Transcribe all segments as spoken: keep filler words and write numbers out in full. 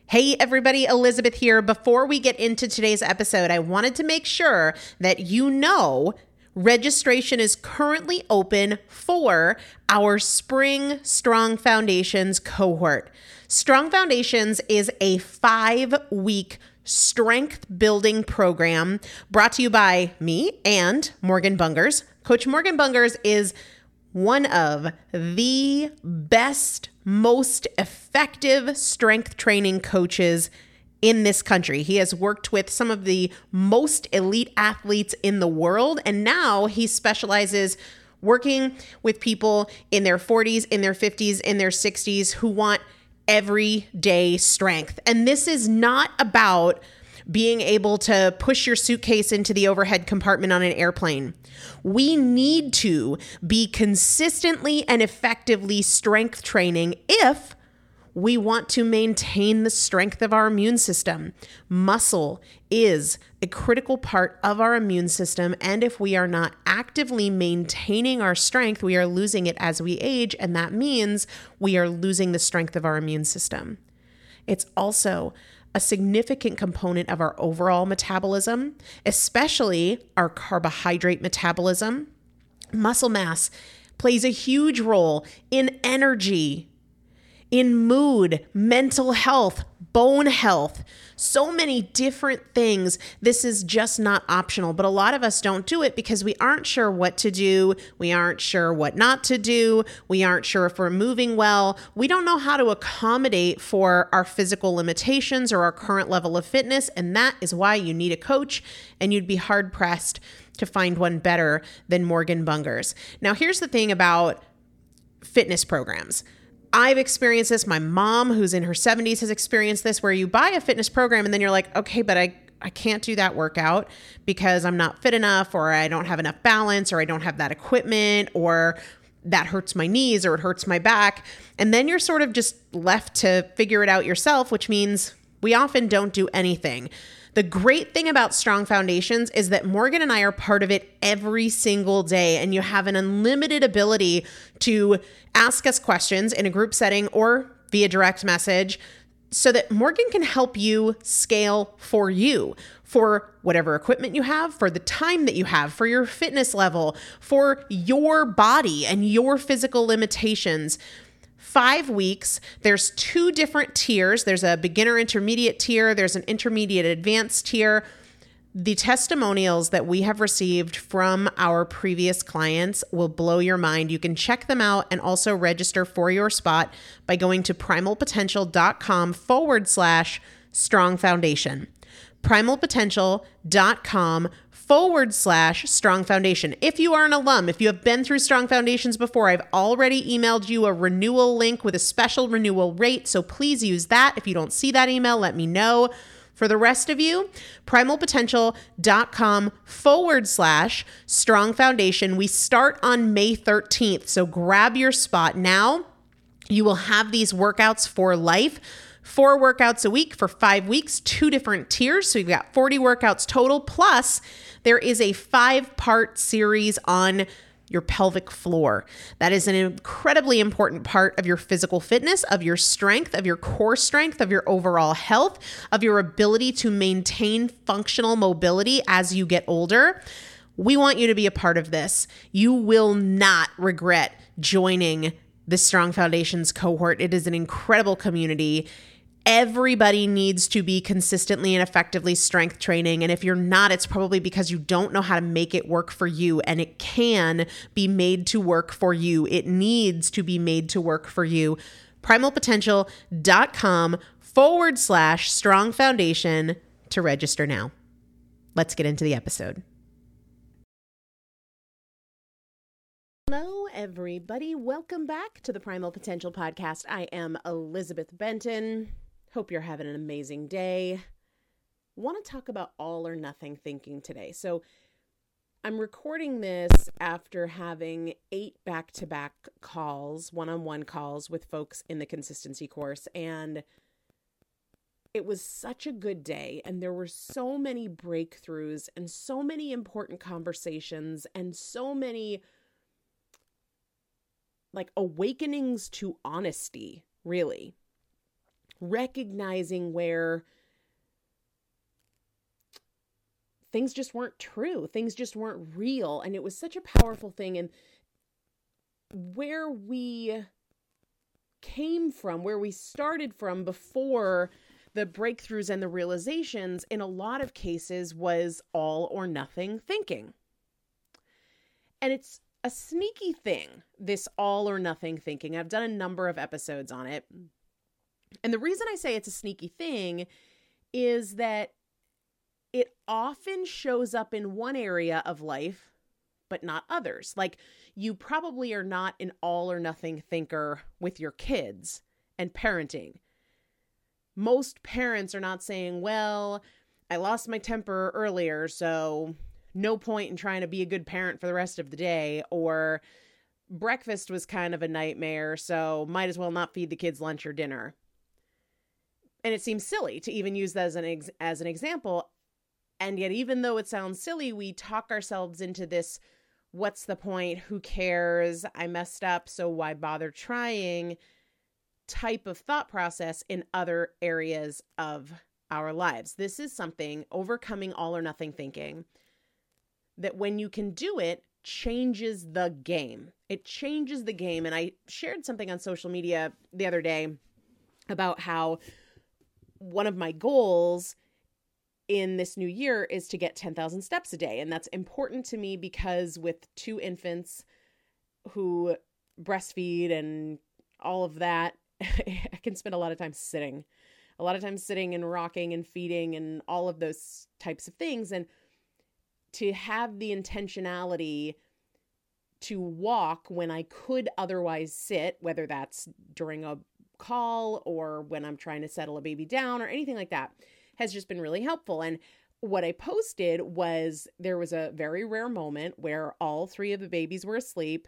Hey everybody, Elizabeth here. Before we get into today's episode, I wanted to make sure that you know registration is currently open for our Spring Strong Foundations cohort. Strong Foundations is a five-week strength building program brought to you by me and Morgan Bungers. Coach Morgan Bungers is one of the best, most effective strength training coaches in this country. He has worked with some of the most elite athletes in the world, and now he specializes working with people in their forties, in their fifties, in their sixties who want everyday strength. And this is not about being able to push your suitcase into the overhead compartment on an airplane. We need to be consistently and effectively strength training if we want to maintain the strength of our immune system. Muscle is a critical part of our immune system, and if we are not actively maintaining our strength, we are losing it as we age, and that means we are losing the strength of our immune system. It's also a significant component of our overall metabolism, especially our carbohydrate metabolism. Muscle mass plays a huge role in energy, in mood, mental health, bone health, so many different things. This is just not optional, but a lot of us don't do it because we aren't sure what to do. We aren't sure what not to do. We aren't sure if we're moving well. We don't know how to accommodate for our physical limitations or our current level of fitness, and that is why you need a coach, and you'd be hard-pressed to find one better than Morgan Bungers. Now, here's the thing about fitness programs. I've experienced this. My mom, who's in her seventies, has experienced this, where you buy a fitness program and then you're like, okay, but I, I can't do that workout because I'm not fit enough, or I don't have enough balance, or I don't have that equipment, or that hurts my knees, or it hurts my back. And then you're sort of just left to figure it out yourself, which means we often don't do anything. The great thing about Strong Foundations is that Morgan and I are part of it every single day, and you have an unlimited ability to ask us questions in a group setting or via direct message so that Morgan can help you scale for you, for whatever equipment you have, for the time that you have, for your fitness level, for your body and your physical limitations. Five weeks, there's two different tiers. There's a beginner intermediate tier. There's an intermediate advanced tier. The testimonials that we have received from our previous clients will blow your mind. You can check them out and also register for your spot by going to primalpotential.com forward slash strong foundation. primalpotential.com forward slash strong foundation. If you are an alum, if you have been through Strong Foundations before, I've already emailed you a renewal link with a special renewal rate. So please use that. If you don't see that email, let me know. For the rest of you, primalpotential.com forward slash strong foundation. We start on May thirteenth. So grab your spot now. You will have these workouts for life. Four workouts a week for five weeks, two different tiers. So you've got forty workouts total. Plus, there is a five-part series on your pelvic floor. That is an incredibly important part of your physical fitness, of your strength, of your core strength, of your overall health, of your ability to maintain functional mobility as you get older. We want you to be a part of this. You will not regret joining the Strong Foundations cohort. It is an incredible community. Everybody needs to be consistently and effectively strength training. And if you're not, it's probably because you don't know how to make it work for you. And it can be made to work for you. It needs to be made to work for you. primalpotential.com forward slash strong foundation to register now. Let's get into the episode. Hello, everybody. Welcome back to the Primal Potential Podcast. I am Elizabeth Benton. Hope you're having an amazing day. Want to talk about all or nothing thinking today. So I'm recording this after having eight back-to-back calls, one-on-one calls with folks in the consistency course. And it was such a good day. And there were so many breakthroughs and so many important conversations and so many like awakenings to honesty, really. recognizing where things just weren't true. Things just weren't real. And it was such a powerful thing. And where we came from, where we started from before the breakthroughs and the realizations, in a lot of cases, was all or nothing thinking. And it's a sneaky thing, this all or nothing thinking. I've done a number of episodes on it. And the reason I say it's a sneaky thing is that it often shows up in one area of life, but not others. Like, you probably are not an all or nothing thinker with your kids and parenting. Most parents are not saying, well, I lost my temper earlier, so no point in trying to be a good parent for the rest of the day, or breakfast was kind of a nightmare, so might as well not feed the kids lunch or dinner. And it seems silly to even use that as an ex- as an example. And yet, even though it sounds silly, we talk ourselves into this, what's the point? Who cares? I messed up, so why bother trying? Type of thought process in other areas of our lives. This is something, overcoming all or nothing thinking, that when you can do it, changes the game. It changes the game. And I shared something on social media the other day about how one of my goals in this new year is to get ten thousand steps a day. And that's important to me because with two infants who breastfeed and all of that, I can spend a lot of time sitting, a lot of time sitting and rocking and feeding and all of those types of things. And to have the intentionality to walk when I could otherwise sit, whether that's during a call or when I'm trying to settle a baby down or anything like that, has just been really helpful. And what I posted was there was a very rare moment where all three of the babies were asleep.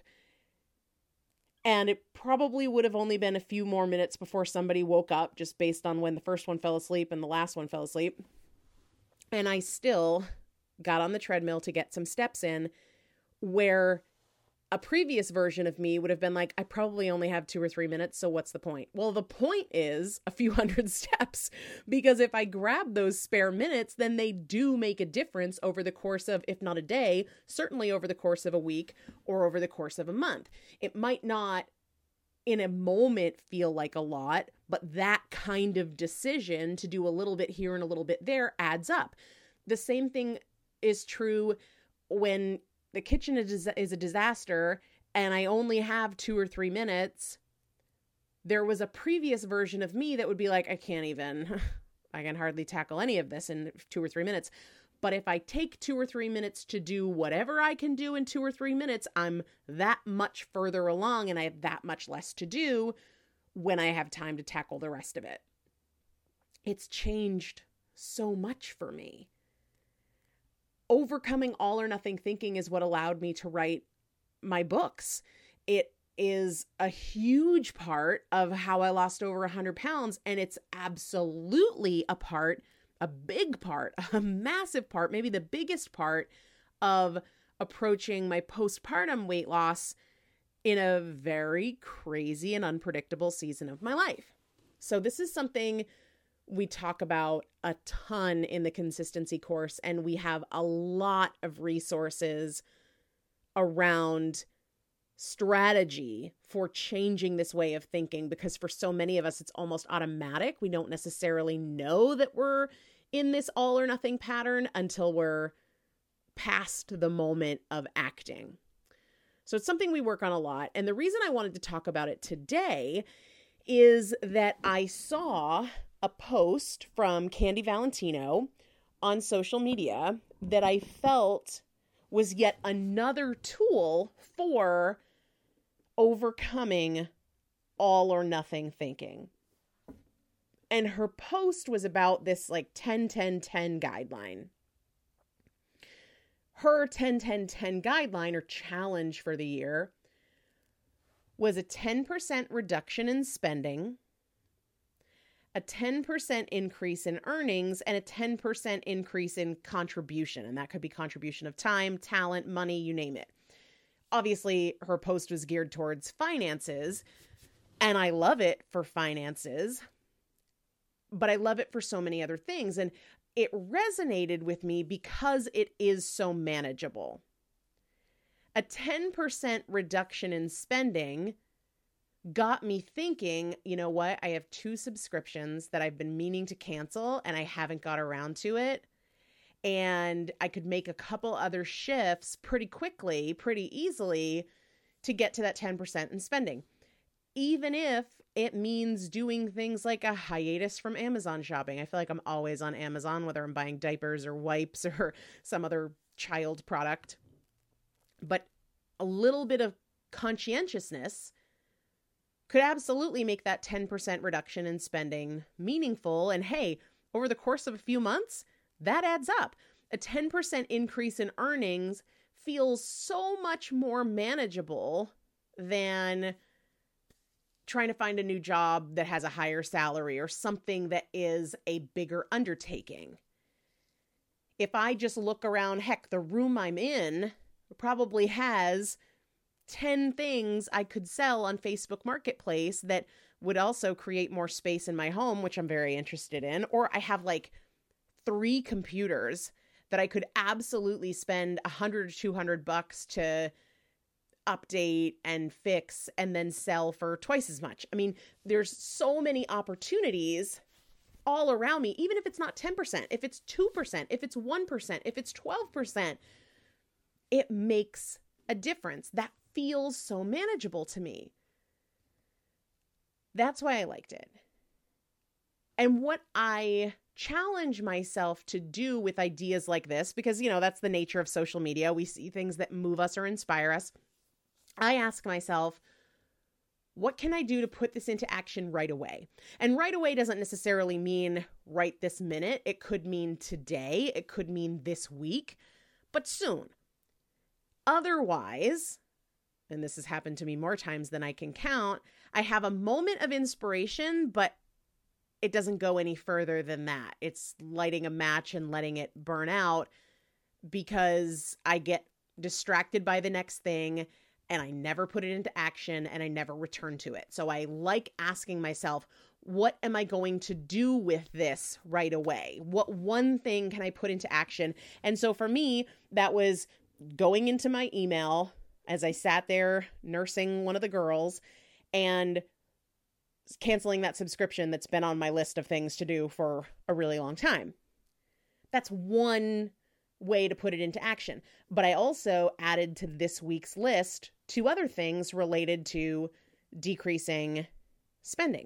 And it probably would have only been a few more minutes before somebody woke up, just based on when the first one fell asleep and the last one fell asleep. And I still got on the treadmill to get some steps in, where a previous version of me would have been like, I probably only have two or three minutes, so what's the point? Well, the point is a few hundred steps, because if I grab those spare minutes, then they do make a difference over the course of, if not a day, certainly over the course of a week or over the course of a month. It might not in a moment feel like a lot, but that kind of decision to do a little bit here and a little bit there adds up. The same thing is true when the kitchen is a disaster and I only have two or three minutes. There was a previous version of me that would be like, I can't even, I can hardly tackle any of this in two or three minutes. But if I take two or three minutes to do whatever I can do in two or three minutes, I'm that much further along and I have that much less to do when I have time to tackle the rest of it. It's changed so much for me. Overcoming all or nothing thinking is what allowed me to write my books. It is a huge part of how I lost over one hundred pounds. And it's absolutely a part, a big part, a massive part, maybe the biggest part of approaching my postpartum weight loss in a very crazy and unpredictable season of my life. So this is something we talk about a ton in the consistency course, and we have a lot of resources around strategy for changing this way of thinking, because for so many of us, it's almost automatic. We don't necessarily know that we're in this all or nothing pattern until we're past the moment of acting. So it's something we work on a lot. And the reason I wanted to talk about it today is that I saw a post from Candy Valentino on social media that I felt was yet another tool for overcoming all or nothing thinking. And her post was about this like ten ten ten guideline. Her ten ten ten guideline or challenge for the year was a ten percent reduction in spending, a ten percent increase in earnings, and a ten percent increase in contribution. And that could be contribution of time, talent, money, you name it. Obviously, her post was geared towards finances, and I love it for finances. but I love it for so many other things. And it resonated with me because it is so manageable. A ten percent reduction in spending got me thinking, you know what? I have two subscriptions that I've been meaning to cancel and I haven't got around to it. And I could make a couple other shifts pretty quickly, pretty easily to get to that ten percent in spending. Even if it means doing things like a hiatus from Amazon shopping. I feel like I'm always on Amazon, whether I'm buying diapers or wipes or some other child product. But a little bit of conscientiousness could absolutely make that ten percent reduction in spending meaningful. And hey, over the course of a few months, that adds up. A ten percent increase in earnings feels so much more manageable than trying to find a new job that has a higher salary or something that is a bigger undertaking. If I just look around, heck, the room I'm in probably has ten things I could sell on Facebook Marketplace that would also create more space in my home, which I'm very interested in. Or I have like three computers that I could absolutely spend a hundred or two hundred bucks to update and fix and then sell for twice as much. I mean, there's so many opportunities all around me, even if it's not ten percent, if it's two percent, if it's one percent, if it's twelve percent, it makes a difference. That feels so manageable to me. That's why I liked it. And what I challenge myself to do with ideas like this, because, you know, that's the nature of social media. We see things that move us or inspire us. I ask myself, what can I do to put this into action right away? And right away doesn't necessarily mean right this minute. It could mean today. It could mean this week, but soon. Otherwise, and this has happened to me more times than I can count, I have a moment of inspiration, but it doesn't go any further than that. It's lighting a match and letting it burn out because I get distracted by the next thing and I never put it into action and I never return to it. So I like asking myself, what am I going to do with this right away? What one thing can I put into action? And so for me, that was going into my email as I sat there nursing one of the girls and canceling that subscription that's been on my list of things to do for a really long time. That's one way to put it into action. But I also added to this week's list two other things related to decreasing spending.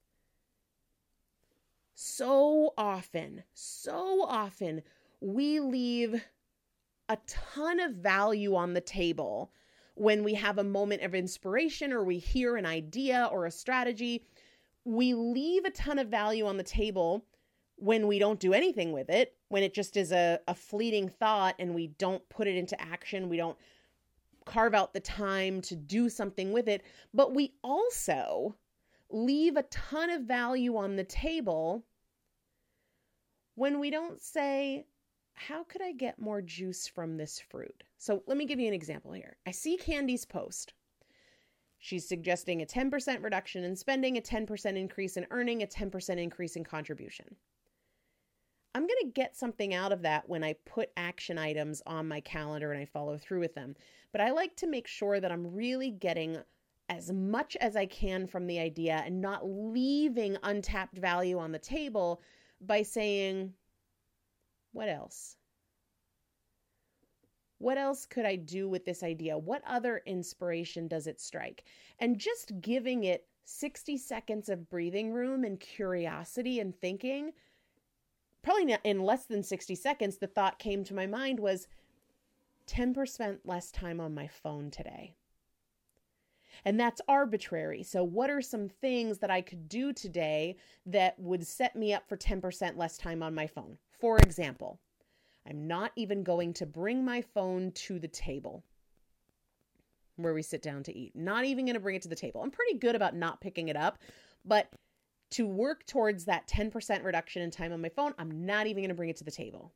So often, so often we leave a ton of value on the table when we have a moment of inspiration or we hear an idea or a strategy. We leave a ton of value on the table when we don't do anything with it, when it just is a, a fleeting thought and we don't put it into action. We don't carve out the time to do something with it. But we also leave a ton of value on the table when we don't say, how could I get more juice from this fruit? So let me give you an example here. I see Candy's post. She's suggesting a ten percent reduction in spending, a ten percent increase in earning, a ten percent increase in contribution. I'm going to get something out of that when I put action items on my calendar and I follow through with them. But I like to make sure that I'm really getting as much as I can from the idea and not leaving untapped value on the table by saying, what else? What else could I do with this idea? What other inspiration does it strike? And just giving it sixty seconds of breathing room and curiosity and thinking, probably not in less than sixty seconds, the thought came to my mind was ten percent less time on my phone today. And that's arbitrary. So what are some things that I could do today that would set me up for ten percent less time on my phone? For example, I'm not even going to bring my phone to the table where we sit down to eat. Not even going to bring it to the table. I'm pretty good about not picking it up, but to work towards that ten percent reduction in time on my phone, I'm not even going to bring it to the table.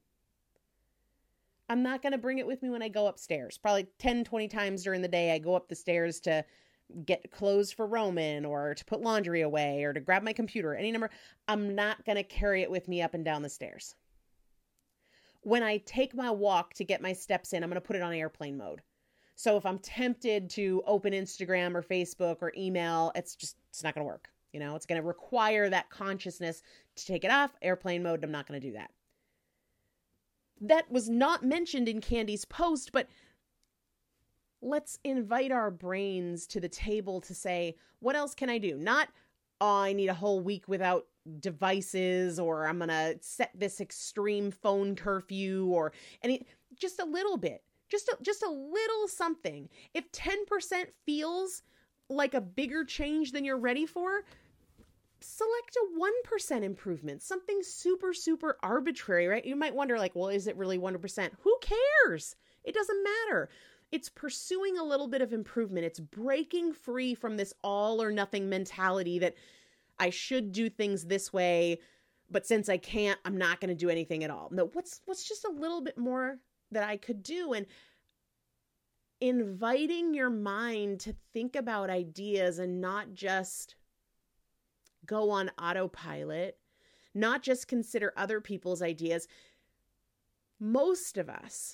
I'm not going to bring it with me when I go upstairs. Probably ten, twenty times during the day, I go up the stairs to get clothes for Roman or to put laundry away or to grab my computer, any number, I'm not going to carry it with me up and down the stairs. When I take my walk to get my steps in, I'm going to put it on airplane mode. So if I'm tempted to open Instagram or Facebook or email, it's just, it's not going to work. You know, it's going to require that consciousness to take it off airplane mode. I'm not going to do that. That was not mentioned in Candy's post, but let's invite our brains to the table to say, what else can I do? Not, oh, I need a whole week without devices, or I'm going to set this extreme phone curfew, or any, just a little bit, just a, just a little something. If ten percent feels like a bigger change than you're ready for, select a one percent improvement, something super, super arbitrary, right? You might wonder like, well, is it really one hundred percent? Who cares? It doesn't matter. It's pursuing a little bit of improvement. It's breaking free from this all or nothing mentality that I should do things this way, but since I can't, I'm not going to do anything at all. No, what's, what's just a little bit more that I could do? And inviting your mind to think about ideas and not just go on autopilot, not just consider other people's ideas. Most of us,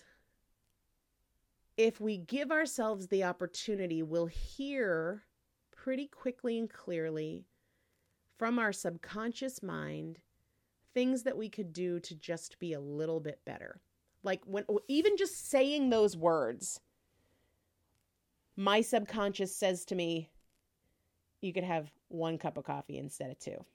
if we give ourselves the opportunity, will hear pretty quickly and clearly from our subconscious mind things that we could do to just be a little bit better. Like when, even just saying those words, my subconscious says to me, you could have one cup of coffee instead of two.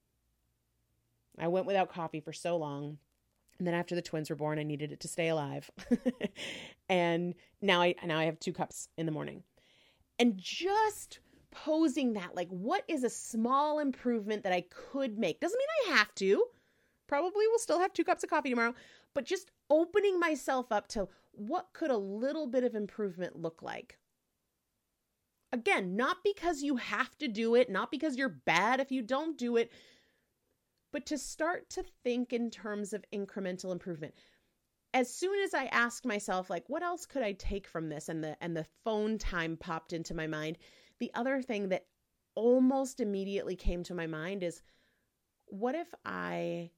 I went without coffee for so long. And then after the twins were born, I needed it to stay alive. And now I, now I have two cups in the morning. And just posing that, like, what is a small improvement that I could make? Doesn't mean I have to. Probably will still have two cups of coffee tomorrow. But just opening myself up to what could a little bit of improvement look like? Again, not because you have to do it, not because you're bad if you don't do it, but to start to think in terms of incremental improvement. As soon as I asked myself, like, what else could I take from this? And the, and the phone time popped into my mind. The other thing that almost immediately came to my mind is, what if I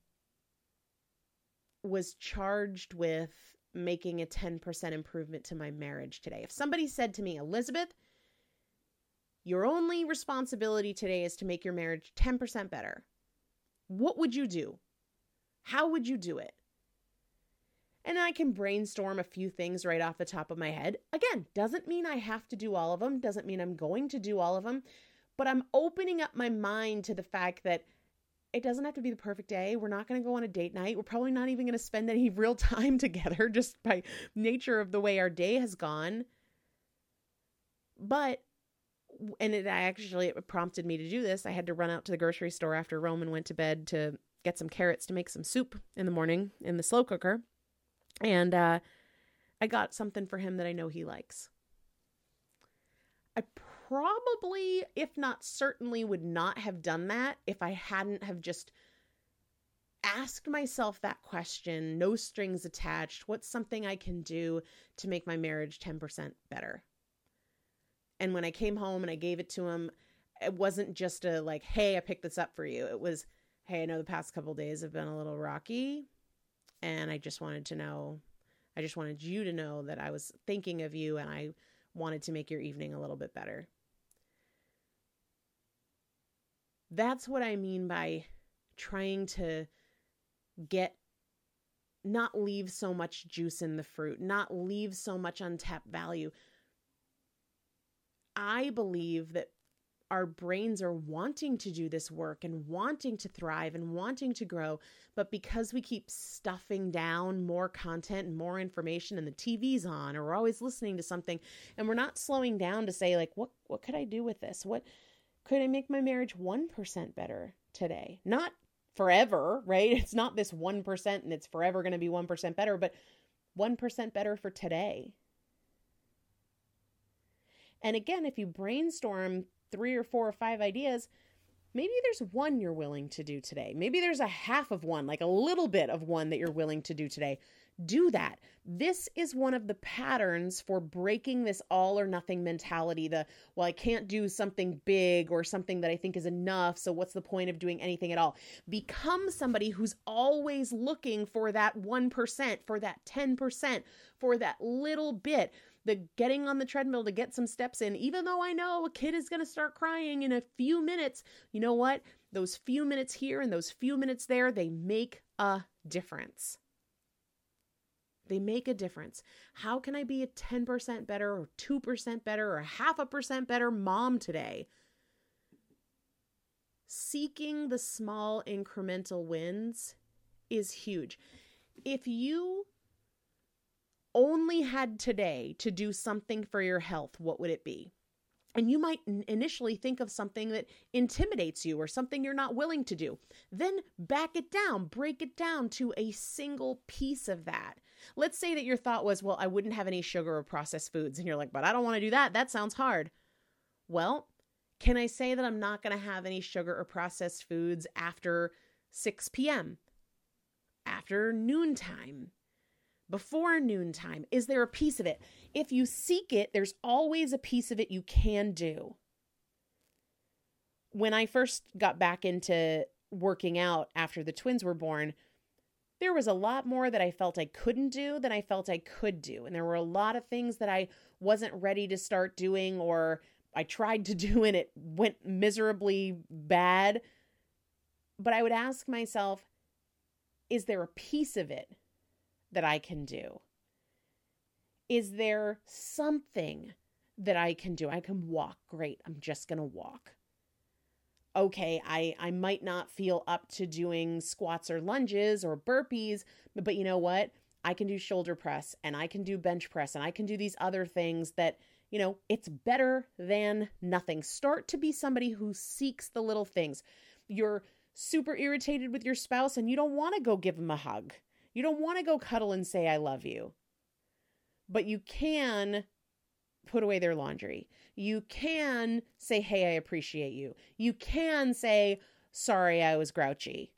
was charged with making a ten percent improvement to my marriage today? If somebody said to me, Elizabeth, your only responsibility today is to make your marriage ten percent better, what would you do? How would you do it? And I can brainstorm a few things right off the top of my head. Again, doesn't mean I have to do all of them. Doesn't mean I'm going to do all of them. But I'm opening up my mind to the fact that it doesn't have to be the perfect day. We're not going to go on a date night. We're probably not even going to spend any real time together just by nature of the way our day has gone. But And it actually it prompted me to do this. I had to run out to the grocery store after Roman went to bed to get some carrots to make some soup in the morning in the slow cooker. And uh, I got something for him that I know he likes. I probably, if not certainly, would not have done that if I hadn't have just asked myself that question, no strings attached. What's something I can do to make my marriage ten percent better? And when I came home and I gave it to him, it wasn't just a like, hey, I picked this up for you. It was, hey, I know the past couple of days have been a little rocky, and I just wanted to know, I just wanted you to know that I was thinking of you and I wanted to make your evening a little bit better. That's what I mean by trying to get, not leave so much juice in the fruit, not leave so much untapped value. I believe that our brains are wanting to do this work and wanting to thrive and wanting to grow. But because we keep stuffing down more content and more information, and the T V's on, or we're always listening to something, and we're not slowing down to say, like, what, what could I do with this? What could I make my marriage one percent better today? Not forever, right? It's not this one percent and it's forever going to be one percent better, but one percent better for today. And again, if you brainstorm three or four or five ideas, maybe there's one you're willing to do today. Maybe there's a half of one, like a little bit of one that you're willing to do today. do that. This is one of the patterns for breaking this all or nothing mentality. The, well, I can't do something big or something that I think is enough. So what's the point of doing anything at all? Become somebody who's always looking for that one percent, for that ten percent, for that little bit, the getting on the treadmill to get some steps in. Even though I know a kid is going to start crying in a few minutes, you know what? Those few minutes here and those few minutes there, they make a difference. They make a difference. How can I be a ten percent better or two percent better or half a percent better mom today? Seeking the small incremental wins is huge. If you only had today to do something for your health, what would it be? And you might initially think of something that intimidates you or something you're not willing to do. Then back it down, break it down to a single piece of that. Let's say that your thought was, well, I wouldn't have any sugar or processed foods. And you're like, but I don't want to do that. That sounds hard. Well, can I say that I'm not going to have any sugar or processed foods after six p.m., after noontime, before noontime? Is there a piece of it? If you seek it, there's always a piece of it you can do. When I first got back into working out after the twins were born, there was a lot more that I felt I couldn't do than I felt I could do. And there were a lot of things that I wasn't ready to start doing, or I tried to do and it went miserably bad. But I would ask myself, is there a piece of it that I can do? Is there something that I can do? I can walk. Great. I'm just going to walk. Okay, I, I might not feel up to doing squats or lunges or burpees, but, but you know what? I can do shoulder press and I can do bench press and I can do these other things that, you know, it's better than nothing. Start to be somebody who seeks the little things. You're super irritated with your spouse and you don't want to go give them a hug. You don't want to go cuddle and say, I love you. But you can put away their laundry. You can say, hey, I appreciate you. You can say, sorry, I was grouchy.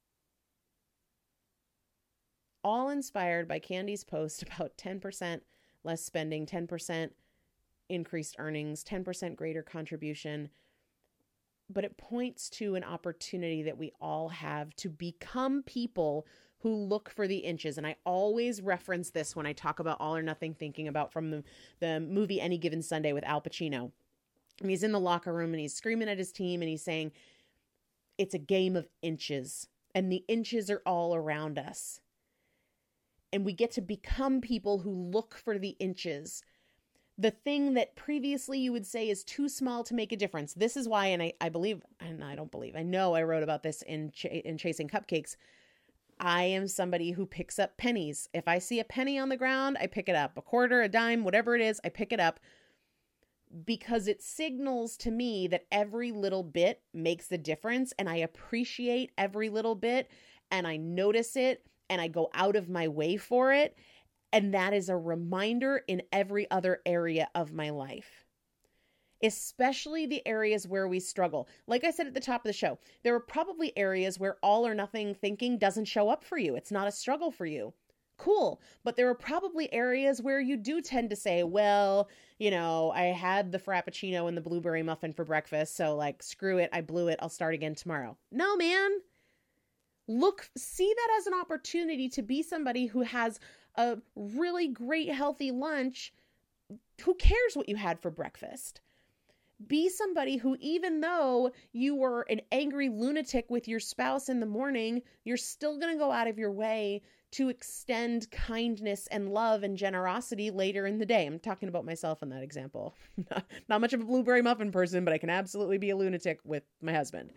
All inspired by Candy's post about ten percent less spending, ten percent increased earnings, ten percent greater contribution. But it points to an opportunity that we all have to become people who look for the inches. And I always reference this when I talk about all or nothing thinking, about from the, the movie Any Given Sunday with Al Pacino. And he's in the locker room and he's screaming at his team and he's saying, it's a game of inches and the inches are all around us. And we get to become people who look for the inches. The thing that previously you would say is too small to make a difference. This is why, and I, I believe, and I don't believe, I know I wrote about this in Ch- in Chasing Cupcakes. I am somebody who picks up pennies. If I see a penny on the ground, I pick it up. A quarter, a dime, whatever it is, I pick it up. Because it signals to me that every little bit makes the difference. And I appreciate every little bit. And I notice it. And I go out of my way for it. And that is a reminder in every other area of my life, especially the areas where we struggle. Like I said at the top of the show, there are probably areas where all or nothing thinking doesn't show up for you. It's not a struggle for you. Cool. But there are probably areas where you do tend to say, well, you know, I had the Frappuccino and the blueberry muffin for breakfast. So like, screw it. I blew it. I'll start again tomorrow. No, man. Look, see that as an opportunity to be somebody who has a really great, healthy lunch. Who cares what you had for breakfast? Be somebody who, even though you were an angry lunatic with your spouse in the morning, you're still going to go out of your way to extend kindness and love and generosity later in the day. I'm talking about myself in that example. not, not much of a blueberry muffin person, but I can absolutely be a lunatic with my husband.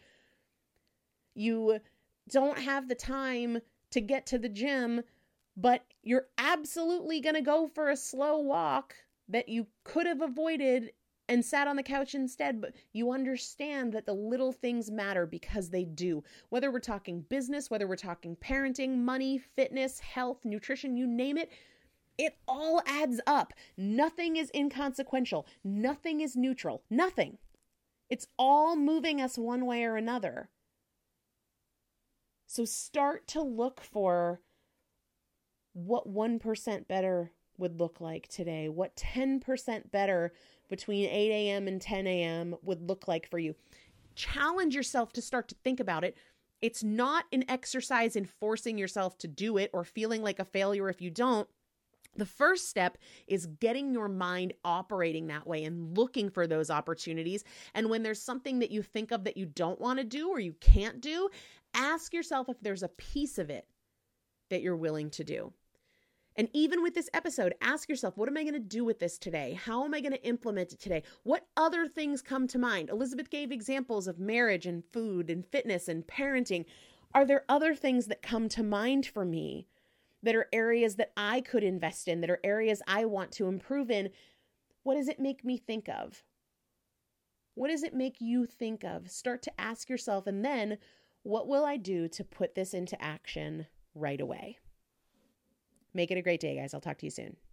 You don't have the time to get to the gym, but you're absolutely going to go for a slow walk that you could have avoided and sat on the couch instead. But you understand that the little things matter, because they do. Whether we're talking business, whether we're talking parenting, money, fitness, health, nutrition, you name it, it all adds up. Nothing is inconsequential. Nothing is neutral. Nothing. It's all moving us one way or another. So start to look for what one percent better would look like today, what ten percent better between eight a.m. and ten a.m. would look like for you. Challenge yourself to start to think about it. It's not an exercise in forcing yourself to do it or feeling like a failure if you don't. The first step is getting your mind operating that way and looking for those opportunities. And when there's something that you think of that you don't want to do or you can't do, ask yourself if there's a piece of it that you're willing to do. And even with this episode, ask yourself, what am I going to do with this today? How am I going to implement it today? What other things come to mind? Elizabeth gave examples of marriage and food and fitness and parenting. Are there other things that come to mind for me that are areas that I could invest in, that are areas I want to improve in? What does it make me think of? What does it make you think of? Start to ask yourself, and then what will I do to put this into action right away? Make it a great day, guys. I'll talk to you soon.